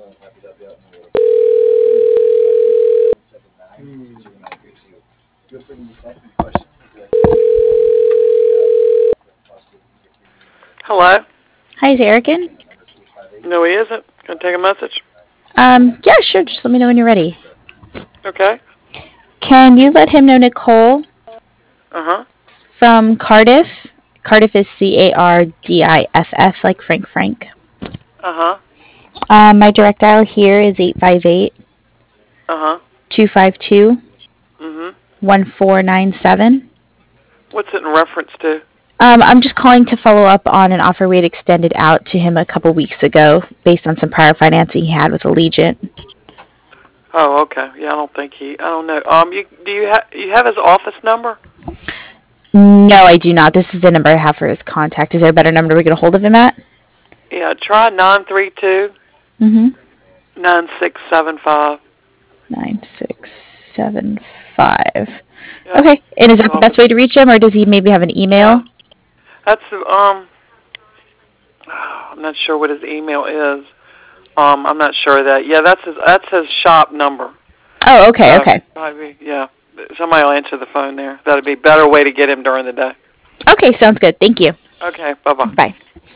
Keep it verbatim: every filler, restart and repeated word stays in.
Hello? Hi, is Eric in? No, he isn't. Can I take a message? Um, yeah, sure. Just let me know when you're ready. Okay. Can you let him know Nicole Uh-huh. from Cardiff? Cardiff is C A R D I F F, like Frank Frank. Uh-huh. Um, my direct dial here is eight five eight, Uh-huh. two five two, Mm-hmm. one four nine seven. What's it in reference to? Um, I'm just calling to follow up on an offer we had extended out to him a couple weeks ago based on some prior financing he had with Allegiant. Oh, okay. Yeah, I don't think he. I don't know. Um, you do you have you have his office number? No, I do not. This is the number I have for his contact. Is there a better number we get a hold of him at? Yeah, try nine three two Mm-hmm. nine six seven five. Nine six seven five. Yeah. Okay. And is His that the best office. way to reach him, or does he maybe have an email? Yeah. That's um. I'm not sure what his email is. Um, I'm not sure of that. Yeah, that's his. That's his shop number. Oh, okay, So, okay. probably, yeah. Somebody will answer the phone there. That'd be a better way to get him during the day. Okay, sounds good. Thank you. Okay. Bye bye. Bye.